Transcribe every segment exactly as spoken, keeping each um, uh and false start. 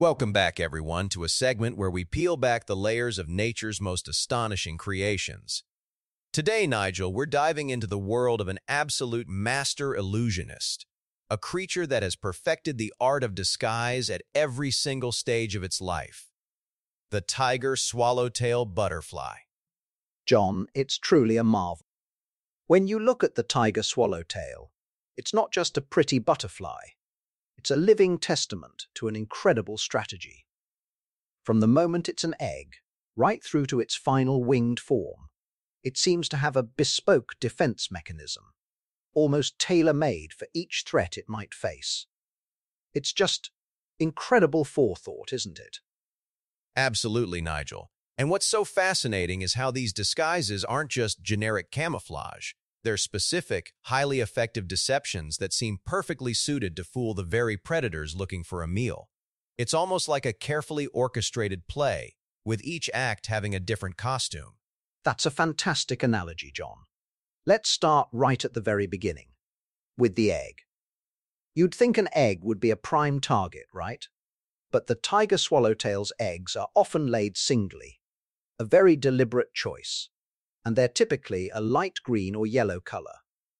Welcome back, everyone, to a segment where we peel back the layers of nature's most astonishing creations. Today, Nigel, we're diving into the world of an absolute master illusionist, a creature that has perfected the art of disguise at every single stage of its life, the tiger swallowtail butterfly. John, it's truly a marvel. When you look at the tiger swallowtail, it's not just a pretty butterfly. It's a living testament to an incredible strategy. From the moment it's an egg, right through to its final winged form, it seems to have a bespoke defense mechanism, almost tailor-made for each threat it might face. It's just incredible forethought, isn't it? Absolutely, Nigel. And what's so fascinating is how these disguises aren't just generic camouflage. They're specific, highly effective deceptions that seem perfectly suited to fool the very predators looking for a meal. It's almost like a carefully orchestrated play, with each act having a different costume. That's a fantastic analogy, John. Let's start right at the very beginning, with the egg. You'd think an egg would be a prime target, right? But the tiger swallowtail's eggs are often laid singly, a very deliberate choice, and they're typically a light green or yellow color.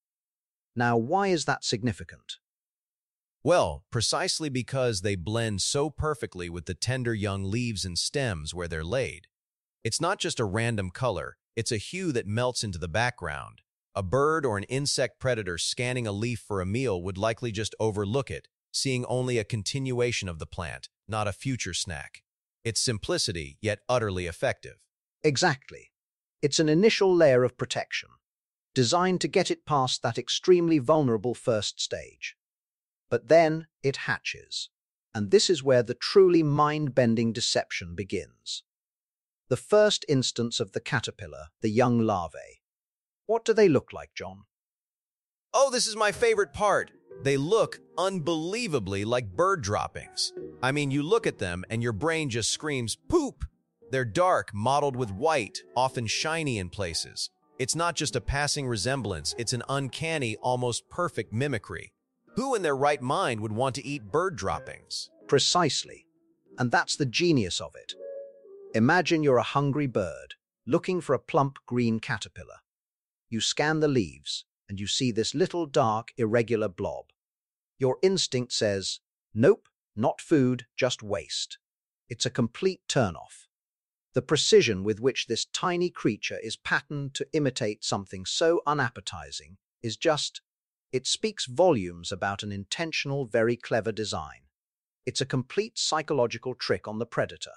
Now, why is that significant? Well, precisely because they blend so perfectly with the tender young leaves and stems where they're laid. It's not just a random color, it's a hue that melts into the background. A bird or an insect predator scanning a leaf for a meal would likely just overlook it, seeing only a continuation of the plant, not a future snack. It's simplicity, yet utterly effective. Exactly. It's an initial layer of protection, designed to get it past that extremely vulnerable first stage. But then it hatches, and this is where the truly mind-bending deception begins. The first instance of the caterpillar, the young larvae. What do they look like, John? Oh, this is my favorite part. They look unbelievably like bird droppings. I mean, you look at them and your brain just screams, poop! They're dark, mottled with white, often shiny in places. It's not just a passing resemblance, it's an uncanny, almost perfect mimicry. Who in their right mind would want to eat bird droppings? Precisely. And that's the genius of it. Imagine you're a hungry bird, looking for a plump green caterpillar. You scan the leaves, and you see this little dark, irregular blob. Your instinct says, nope, not food, just waste. It's a complete turn-off. The precision with which this tiny creature is patterned to imitate something so unappetizing is just, it speaks volumes about an intentional, very clever design. It's a complete psychological trick on the predator.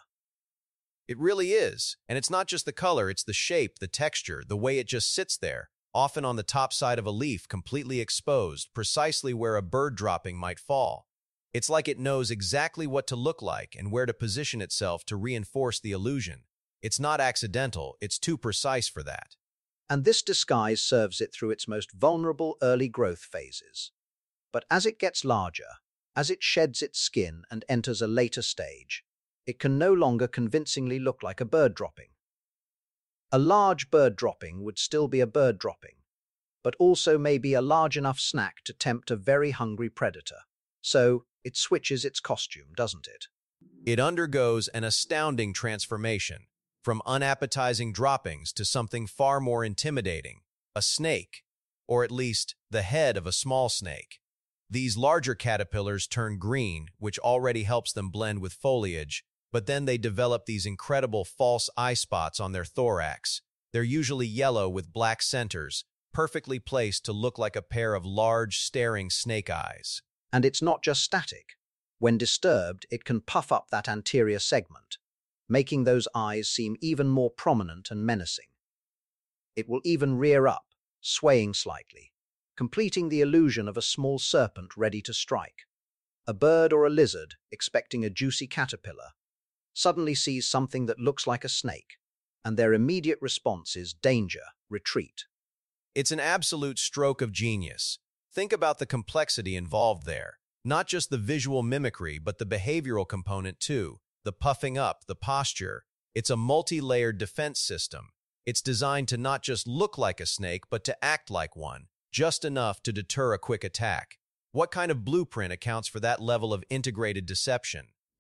It really is. And it's not just the color, it's the shape, the texture, the way it just sits there, often on the top side of a leaf, completely exposed, precisely where a bird dropping might fall. It's like it knows exactly what to look like and where to position itself to reinforce the illusion. It's not accidental, it's too precise for that. And this disguise serves it through its most vulnerable early growth phases. But as it gets larger, as it sheds its skin and enters a later stage, it can no longer convincingly look like a bird dropping. A large bird dropping would still be a bird dropping, but also may be a large enough snack to tempt a very hungry predator. So, it switches its costume, doesn't it? It undergoes an astounding transformation, from unappetizing droppings to something far more intimidating, a snake, or at least the head of a small snake. These larger caterpillars turn green, which already helps them blend with foliage, but then they develop these incredible false eye spots on their thorax. They're usually yellow with black centers, perfectly placed to look like a pair of large, staring snake eyes. And it's not just static. When disturbed, it can puff up that anterior segment, making those eyes seem even more prominent and menacing. It will even rear up, swaying slightly, completing the illusion of a small serpent ready to strike. A bird or a lizard, expecting a juicy caterpillar, suddenly sees something that looks like a snake, and their immediate response is danger, retreat. It's an absolute stroke of genius. Think about the complexity involved there. Not just the visual mimicry, but the behavioral component too. The puffing up, the posture. It's a multi-layered defense system. It's designed to not just look like a snake, but to act like one, just enough to deter a quick attack. What kind of blueprint accounts for that level of integrated deception?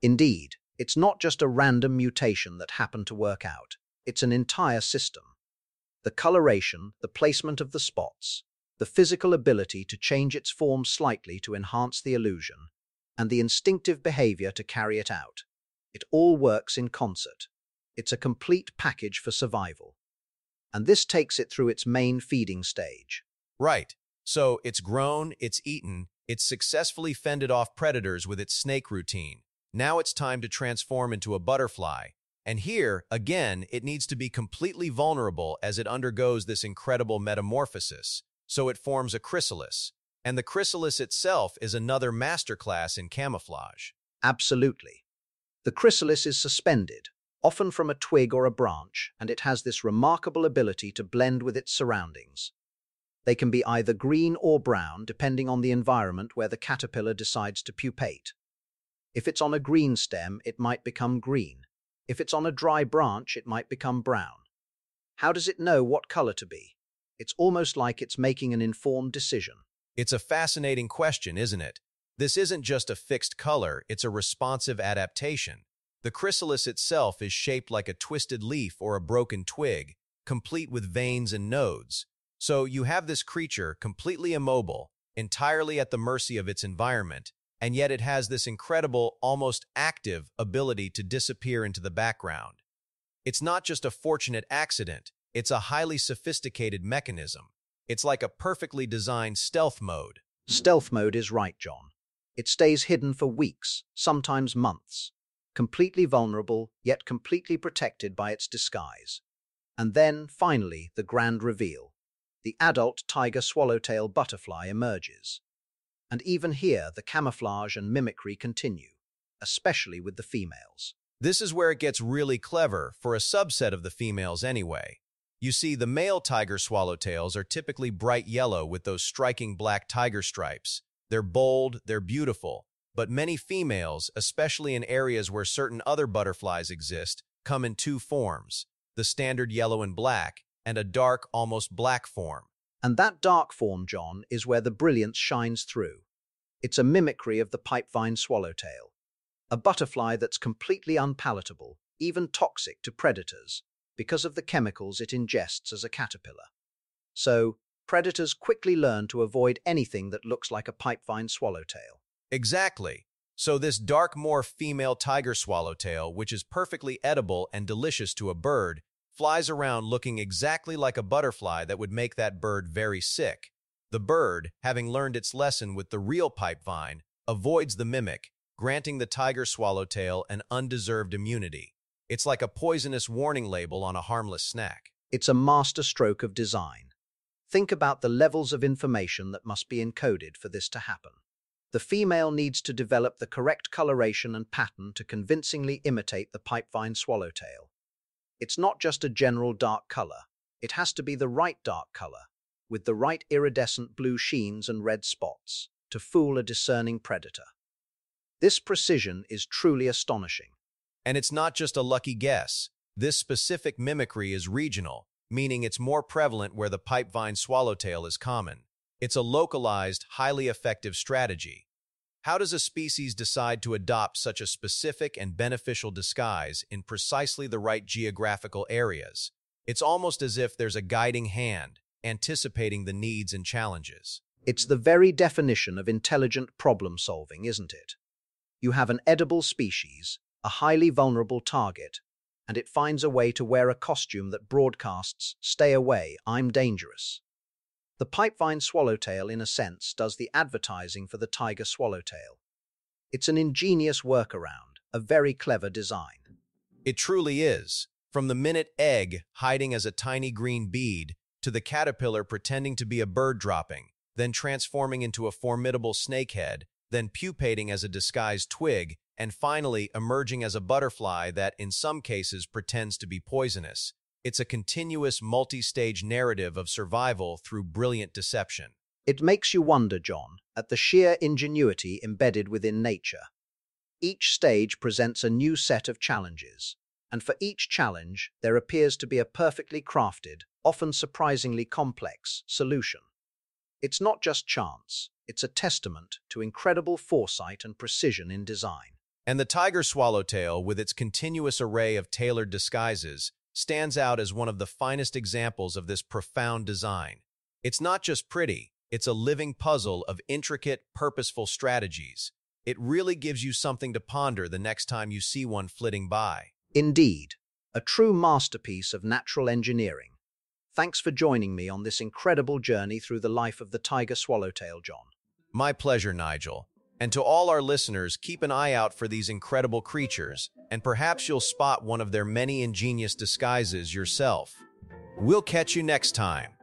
Indeed, it's not just a random mutation that happened to work out. It's an entire system. The coloration, the placement of the spots, the physical ability to change its form slightly to enhance the illusion, and the instinctive behavior to carry it out. It all works in concert. It's a complete package for survival. And this takes it through its main feeding stage. Right. So it's grown, it's eaten, it's successfully fended off predators with its snake routine. Now it's time to transform into a butterfly. And here, again, it needs to be completely vulnerable as it undergoes this incredible metamorphosis. So it forms a chrysalis. And the chrysalis itself is another masterclass in camouflage. Absolutely. The chrysalis is suspended, often from a twig or a branch, and it has this remarkable ability to blend with its surroundings. They can be either green or brown, depending on the environment where the caterpillar decides to pupate. If it's on a green stem, it might become green. If it's on a dry branch, it might become brown. How does it know what color to be? It's almost like it's making an informed decision. It's a fascinating question, isn't it? This isn't just a fixed color, it's a responsive adaptation. The chrysalis itself is shaped like a twisted leaf or a broken twig, complete with veins and nodes. So you have this creature completely immobile, entirely at the mercy of its environment, and yet it has this incredible, almost active ability to disappear into the background. It's not just a fortunate accident, it's a highly sophisticated mechanism. It's like a perfectly designed stealth mode. Stealth mode is right, John. It stays hidden for weeks, sometimes months, completely vulnerable, yet completely protected by its disguise. And then, finally, the grand reveal. The adult tiger swallowtail butterfly emerges. And even here, the camouflage and mimicry continue, especially with the females. This is where it gets really clever, for a subset of the females anyway. You see, the male tiger swallowtails are typically bright yellow with those striking black tiger stripes. They're bold, they're beautiful, but many females, especially in areas where certain other butterflies exist, come in two forms, the standard yellow and black, and a dark, almost black form. And that dark form, John, is where the brilliance shines through. It's a mimicry of the pipevine swallowtail, a butterfly that's completely unpalatable, even toxic to predators, because of the chemicals it ingests as a caterpillar. So, predators quickly learn to avoid anything that looks like a pipevine swallowtail. Exactly. So this dark morph female tiger swallowtail, which is perfectly edible and delicious to a bird, flies around looking exactly like a butterfly that would make that bird very sick. The bird, having learned its lesson with the real pipevine, avoids the mimic, granting the tiger swallowtail an undeserved immunity. It's like a poisonous warning label on a harmless snack. It's a master stroke of design. Think about the levels of information that must be encoded for this to happen. The female needs to develop the correct coloration and pattern to convincingly imitate the pipevine swallowtail. It's not just a general dark color. It has to be the right dark color, with the right iridescent blue sheens and red spots, to fool a discerning predator. This precision is truly astonishing. And it's not just a lucky guess. This specific mimicry is regional, meaning it's more prevalent where the pipevine swallowtail is common. It's a localized, highly effective strategy. How does a species decide to adopt such a specific and beneficial disguise in precisely the right geographical areas? It's almost as if there's a guiding hand, anticipating the needs and challenges. It's the very definition of intelligent problem-solving, isn't it? You have an edible species, a highly vulnerable target, and it finds a way to wear a costume that broadcasts, "Stay away, I'm dangerous." The pipevine swallowtail, in a sense, does the advertising for the tiger swallowtail. It's an ingenious workaround, a very clever design. It truly is. From the minute egg hiding as a tiny green bead to the caterpillar pretending to be a bird dropping, then transforming into a formidable snakehead, then pupating as a disguised twig, and finally emerging as a butterfly that, in some cases, pretends to be poisonous. It's a continuous multi-stage narrative of survival through brilliant deception. It makes you wonder, John, at the sheer ingenuity embedded within nature. Each stage presents a new set of challenges, and for each challenge, there appears to be a perfectly crafted, often surprisingly complex, solution. It's not just chance, it's a testament to incredible foresight and precision in design. And the tiger swallowtail, with its continuous array of tailored disguises, stands out as one of the finest examples of this profound design. It's not just pretty, it's a living puzzle of intricate, purposeful strategies. It really gives you something to ponder the next time you see one flitting by. Indeed, a true masterpiece of natural engineering. Thanks for joining me on this incredible journey through the life of the tiger swallowtail, John. My pleasure, Nigel. And to all our listeners, keep an eye out for these incredible creatures, and perhaps you'll spot one of their many ingenious disguises yourself. We'll catch you next time.